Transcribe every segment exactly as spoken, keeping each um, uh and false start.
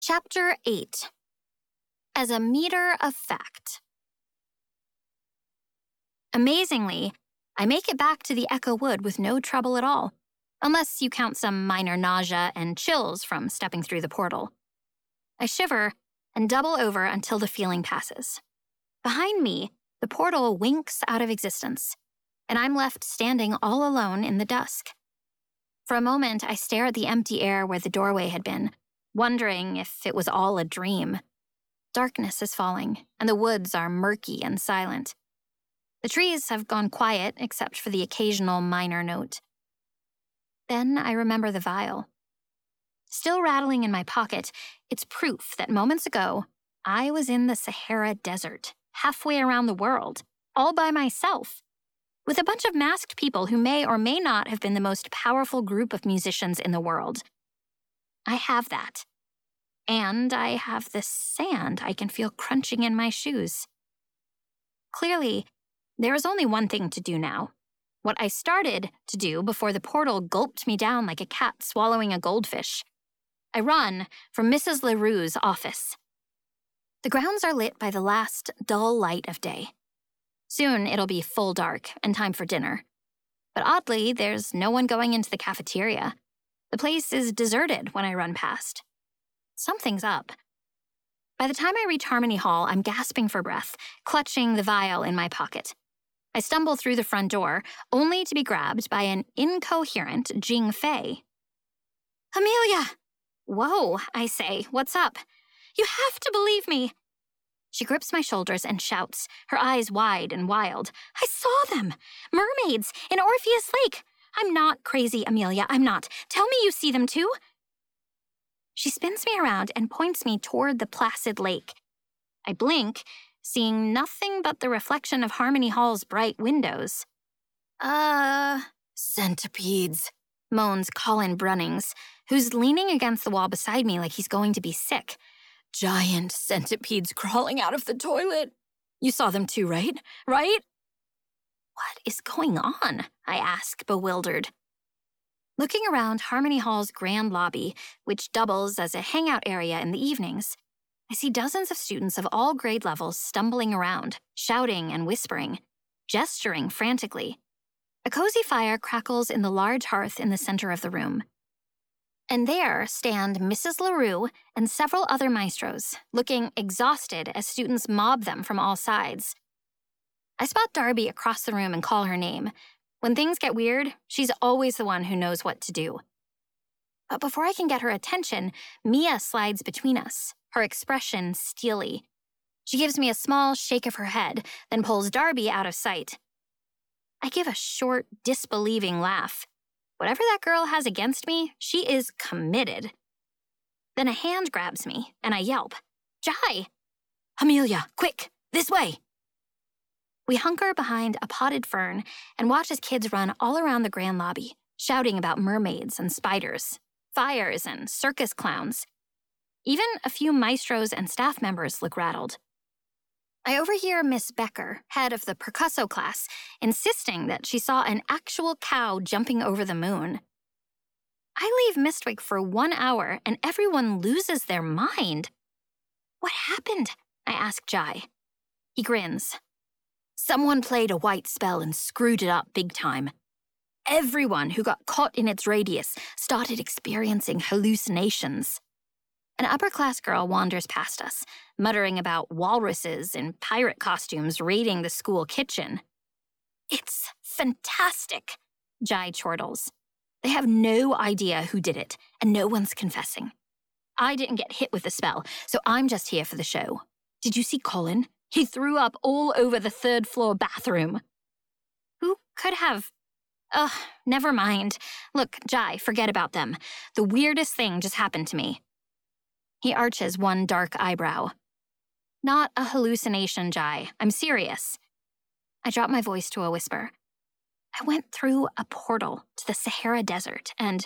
Chapter eight. As a Meter of Fact. Amazingly, I make it back to the Echo Wood with no trouble at all, unless you count some minor nausea and chills from stepping through the portal. I shiver and double over until the feeling passes. Behind me, the portal winks out of existence, and I'm left standing all alone in the dusk. For a moment, I stare at the empty air where the doorway had been, wondering if it was all a dream. Darkness is falling, and the woods are murky and silent. The trees have gone quiet except for the occasional minor note. Then I remember the vial. Still rattling in my pocket, it's proof that moments ago, I was in the Sahara Desert, halfway around the world, all by myself, with a bunch of masked people who may or may not have been the most powerful group of musicians in the world. I have that. And I have the sand I can feel crunching in my shoes. Clearly, there is only one thing to do now. What I started to do before the portal gulped me down like a cat swallowing a goldfish. I run for Missus LaRue's office. The grounds are lit by the last dull light of day. Soon it'll be full dark and time for dinner. But oddly, there's no one going into the cafeteria. The place is deserted when I run past. Something's up. By the time I reach Harmony Hall, I'm gasping for breath, clutching the vial in my pocket. I stumble through the front door, only to be grabbed by an incoherent Jing Fei. "Amelia!" "Whoa," I say, "what's up?" "You have to believe me." She grips my shoulders and shouts, her eyes wide and wild. "I saw them! Mermaids in Orpheus Lake! I'm not crazy, Amelia, I'm not. Tell me you see them too." She spins me around and points me toward the placid lake. I blink, seeing nothing but the reflection of Harmony Hall's bright windows. Uh, centipedes, moans Colin Brunnings, who's leaning against the wall beside me like he's going to be sick. "Giant centipedes crawling out of the toilet. You saw them too, right? Right?" "What is going on?" I ask, bewildered. Looking around Harmony Hall's grand lobby, which doubles as a hangout area in the evenings, I see dozens of students of all grade levels stumbling around, shouting and whispering, gesturing frantically. A cozy fire crackles in the large hearth in the center of the room. And there stand Missus LaRue and several other maestros, looking exhausted as students mob them from all sides. I spot Darby across the room and call her name. When things get weird, she's always the one who knows what to do. But before I can get her attention, Mia slides between us, her expression steely. She gives me a small shake of her head, then pulls Darby out of sight. I give a short, disbelieving laugh. Whatever that girl has against me, she is committed. Then a hand grabs me, and I yelp, "Jai!" "Amelia, quick, this way!" We hunker behind a potted fern and watch as kids run all around the grand lobby, shouting about mermaids and spiders, fires and circus clowns. Even a few maestros and staff members look rattled. I overhear Miss Becker, head of the percusso class, insisting that she saw an actual cow jumping over the moon. I leave Mistwick for one hour and everyone loses their mind. "What happened?" I ask Jai. He grins. "Someone played a white spell and screwed it up big time. Everyone who got caught in its radius started experiencing hallucinations." An upper-class girl wanders past us, muttering about walruses in pirate costumes raiding the school kitchen. "It's fantastic," Jai chortles. "They have no idea who did it, and no one's confessing. I didn't get hit with the spell, so I'm just here for the show. Did you see Colin? He threw up all over the third-floor bathroom." "Who could have? Ugh, never mind. Look, Jai, forget about them. The weirdest thing just happened to me." He arches one dark eyebrow. "Not a hallucination, Jai. I'm serious." I drop my voice to a whisper. "I went through a portal to the Sahara Desert and—"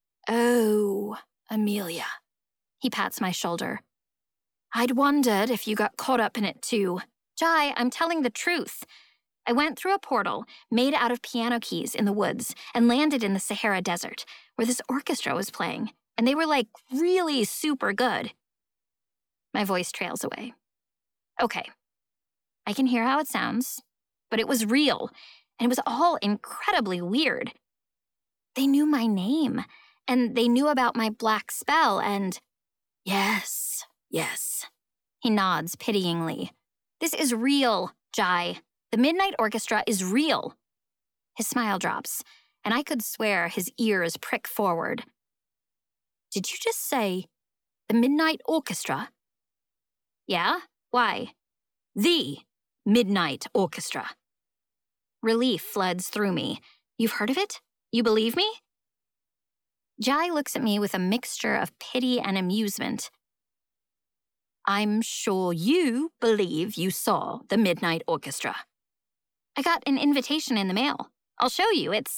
"Oh, Amelia." He pats my shoulder. "I'd wondered if you got caught up in it too." "Jai, I'm telling the truth. I went through a portal made out of piano keys in the woods and landed in the Sahara Desert, where this orchestra was playing, and they were like really super good. My voice trails away. Okay, I can hear how it sounds, but it was real, and it was all incredibly weird. They knew my name, and they knew about my black spell, and... Yes, yes. He nods pityingly. This is real, Jai. The Midnight Orchestra is real. His smile drops, and I could swear his ears prick forward. Did you just say, the Midnight Orchestra? Yeah? Why? The Midnight Orchestra. Relief floods through me. You've heard of it? You believe me? Jai looks at me with a mixture of pity and amusement. I'm sure you believe you saw the Midnight Orchestra. I got an invitation in the mail. I'll show you. It's...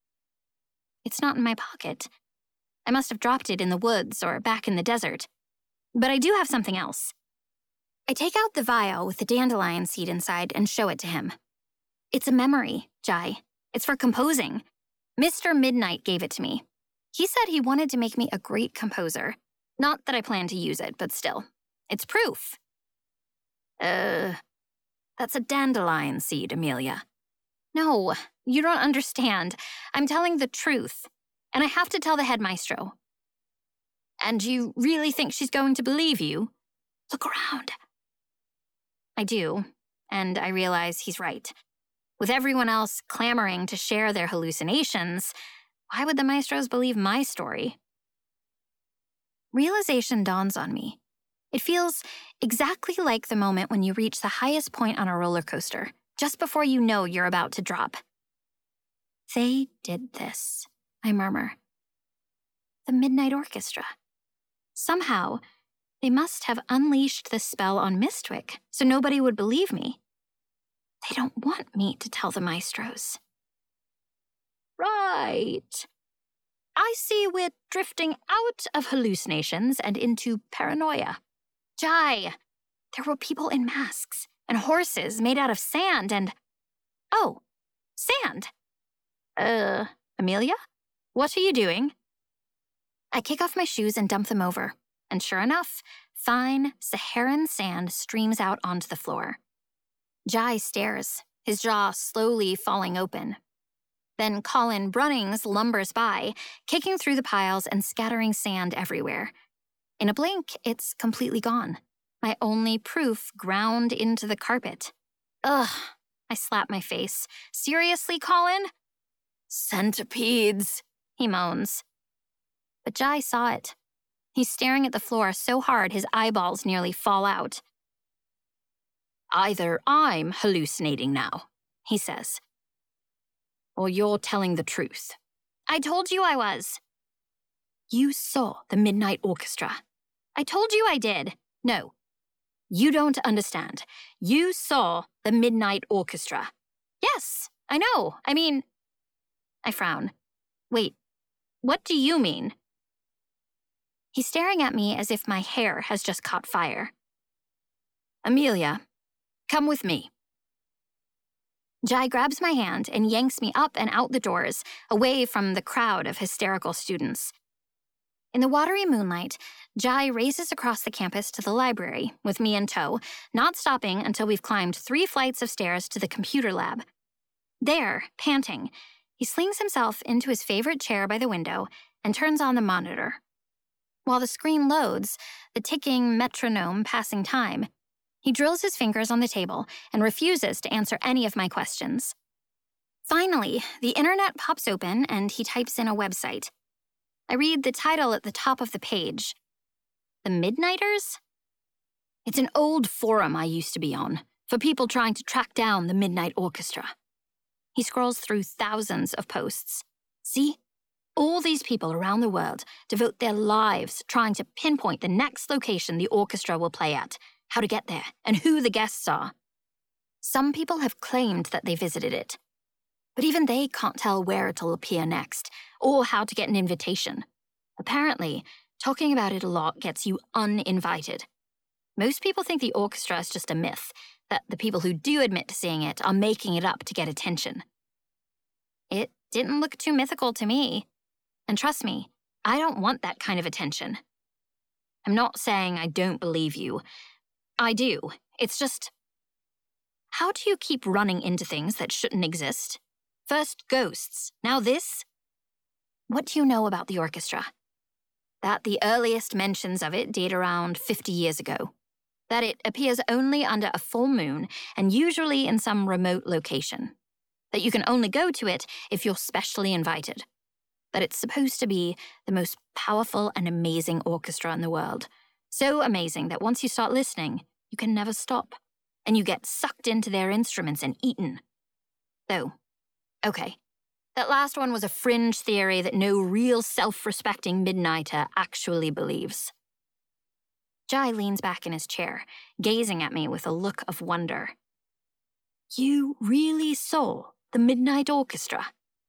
It's not in my pocket. I must have dropped it in the woods or back in the desert. But I do have something else. I take out the vial with the dandelion seed inside and show it to him. It's a memory, Jai. It's for composing. Mister Midnight gave it to me. He said he wanted to make me a great composer. Not that I plan to use it, but still. It's proof. Uh, that's a dandelion seed, Amelia. No, you don't understand. I'm telling the truth. And I have to tell the head maestro. And you really think she's going to believe you? Look around. I do, and I realize he's right. With everyone else clamoring to share their hallucinations, why would the maestros believe my story? Realization dawns on me. It feels exactly like the moment when you reach the highest point on a roller coaster, just before you know you're about to drop. They did this, I murmur. The Midnight Orchestra. Somehow, they must have unleashed the spell on Mistwick, so nobody would believe me. They don't want me to tell the maestros. Right. I see we're drifting out of hallucinations and into paranoia. Jai, there were people in masks and horses made out of sand and... Oh, sand. Uh, Amelia? What are you doing? I kick off my shoes and dump them over, and sure enough, fine Saharan sand streams out onto the floor. Jai stares, his jaw slowly falling open. Then Colin Brunnings lumbers by, kicking through the piles and scattering sand everywhere. In a blink, it's completely gone. My only proof ground into the carpet. Ugh, I slap my face. Seriously, Colin? Centipedes, he moans. But Jai saw it. He's staring at the floor so hard his eyeballs nearly fall out. Either I'm hallucinating now, he says, or you're telling the truth. I told you I was. You saw the Midnight Orchestra. I told you I did. No, you don't understand. You saw the Midnight Orchestra. Yes, I know. I mean... I frown. Wait, what do you mean? He's staring at me as if my hair has just caught fire. Amelia, come with me. Jai grabs my hand and yanks me up and out the doors, away from the crowd of hysterical students. In the watery moonlight, Jai races across the campus to the library, with me in tow, not stopping until we've climbed three flights of stairs to the computer lab. There, panting, he slings himself into his favorite chair by the window and turns on the monitor. While the screen loads, the ticking metronome passing time, he drills his fingers on the table and refuses to answer any of my questions. Finally, the internet pops open and he types in a website. I read the title at the top of the page. The Midnighters? It's an old forum I used to be on, for people trying to track down the Midnight Orchestra. He scrolls through thousands of posts. See? All these people around the world devote their lives trying to pinpoint the next location the orchestra will play at, how to get there, and who the guests are. Some people have claimed that they visited it, but even they can't tell where it'll appear next, or how to get an invitation. Apparently, talking about it a lot gets you uninvited. Most people think the orchestra is just a myth, that the people who do admit to seeing it are making it up to get attention. It didn't look too mythical to me. And trust me, I don't want that kind of attention. I'm not saying I don't believe you. I do. It's just, how do you keep running into things that shouldn't exist? First ghosts, now this? What do you know about the orchestra? That the earliest mentions of it date around fifty years ago. That it appears only under a full moon and usually in some remote location. That you can only go to it if you're specially invited. That it's supposed to be the most powerful and amazing orchestra in the world. So amazing that once you start listening, you can never stop. And you get sucked into their instruments and eaten. Though, okay, that last one was a fringe theory that no real self-respecting midnighter actually believes. Jai leans back in his chair, gazing at me with a look of wonder. You really saw the Midnight Orchestra?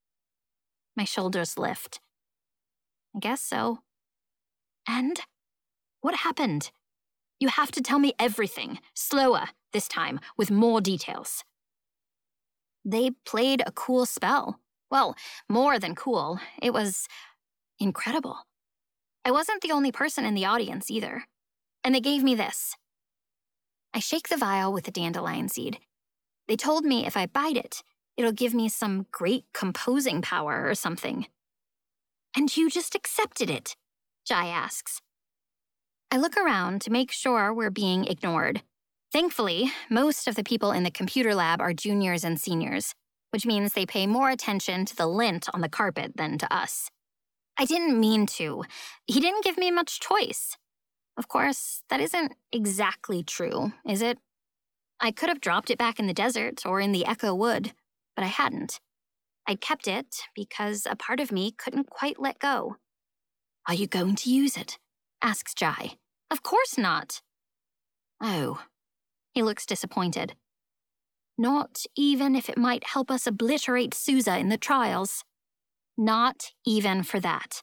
My shoulders lift. I guess so. And? What happened? You have to tell me everything, slower, this time, with more details. They played a cool spell. Well, more than cool. It was incredible. I wasn't the only person in the audience either. And they gave me this. I shake the vial with the dandelion seed. They told me if I bite it, it'll give me some great composing power or something. And you just accepted it? Jai asks. I look around to make sure we're being ignored. Thankfully, most of the people in the computer lab are juniors and seniors, which means they pay more attention to the lint on the carpet than to us. I didn't mean to. He didn't give me much choice. Of course, that isn't exactly true, is it? I could have dropped it back in the desert or in the Echo Wood, but I hadn't. I'd kept it because a part of me couldn't quite let go. Are you going to use it? Asks Jai. Of course not. Oh. He looks disappointed. Not even if it might help us obliterate Sousa in the trials. Not even for that.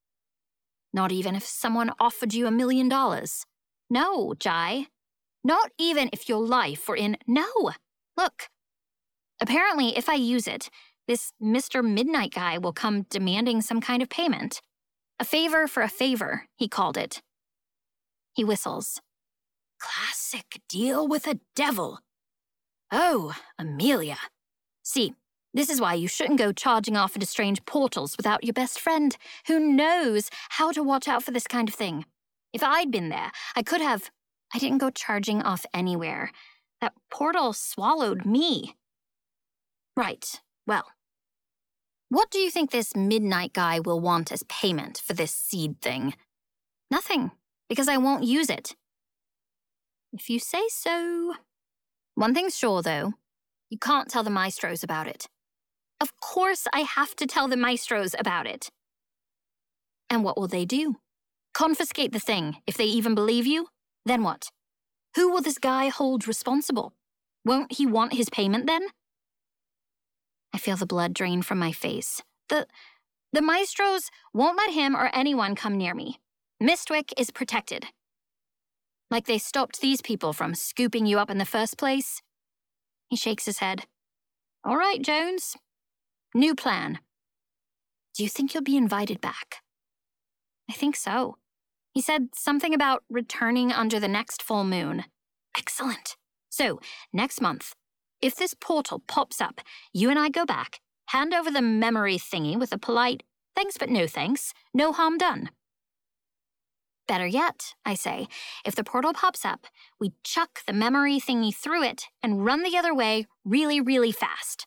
Not even if someone offered you a million dollars. No, Jai. Not even if your life were in... No! Look. Apparently, if I use it, this Mister Midnight guy will come demanding some kind of payment. A favor for a favor, he called it. He whistles. Classic deal with a devil. Oh, Amelia. See, this is why you shouldn't go charging off into strange portals without your best friend, who knows how to watch out for this kind of thing. If I'd been there, I could have... I didn't go charging off anywhere. That portal swallowed me. Right, well. What do you think this midnight guy will want as payment for this seed thing? Nothing, because I won't use it. If you say so. One thing's sure, though. You can't tell the maestros about it. Of course I have to tell the maestros about it. And what will they do? Confiscate the thing, if they even believe you? Then what? Who will this guy hold responsible? Won't he want his payment then? I feel the blood drain from my face. The, the maestros won't let him or anyone come near me. Mistwick is protected. Like they stopped these people from scooping you up in the first place? He shakes his head. All right, Jones. New plan. Do you think you'll be invited back? I think so. He said something about returning under the next full moon. Excellent. So, next month, if this portal pops up, you and I go back, hand over the memory thingy with a polite, thanks but no thanks, no harm done. Better yet, I say, if the portal pops up, we chuck the memory thingy through it and run the other way really, really fast.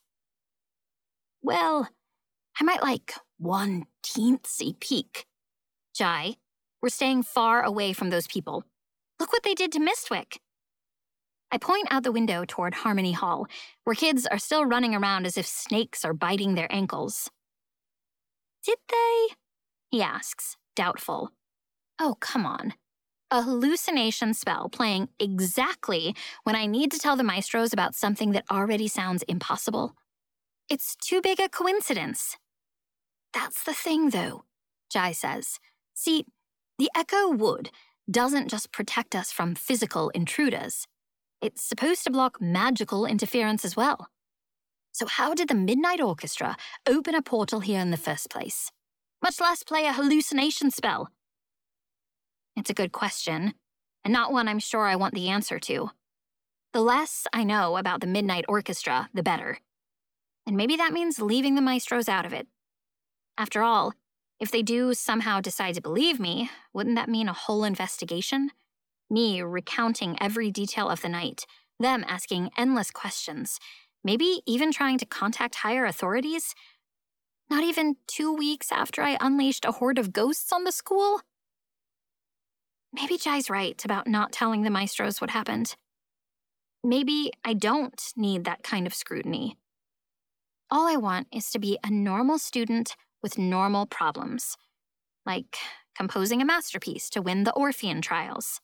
Well, I might like one teensy peek. Jai, we're staying far away from those people. Look what they did to Mistwick. I point out the window toward Harmony Hall, where kids are still running around as if snakes are biting their ankles. Did they? He asks, doubtful. Oh, come on. A hallucination spell playing exactly when I need to tell the maestros about something that already sounds impossible. It's too big a coincidence. That's the thing, though, Jai says. See, the Echo Wood doesn't just protect us from physical intruders. It's supposed to block magical interference as well. So how did the Midnight Orchestra open a portal here in the first place? Much less play a hallucination spell. It's a good question, and not one I'm sure I want the answer to. The less I know about the Midnight Orchestra, the better. And maybe that means leaving the maestros out of it. After all, if they do somehow decide to believe me, wouldn't that mean a whole investigation? Me recounting every detail of the night, them asking endless questions, maybe even trying to contact higher authorities? Not even two weeks after I unleashed a horde of ghosts on the school? Maybe Jai's right about not telling the maestros what happened. Maybe I don't need that kind of scrutiny. All I want is to be a normal student with normal problems, like composing a masterpiece to win the Orphean trials.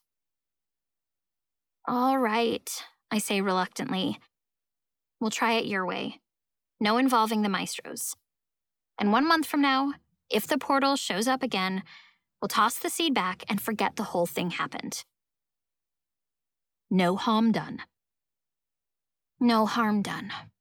All right, I say reluctantly. We'll try it your way. No involving the maestros. And one month from now, if the portal shows up again, we'll toss the seed back and forget the whole thing happened. No harm done. No harm done.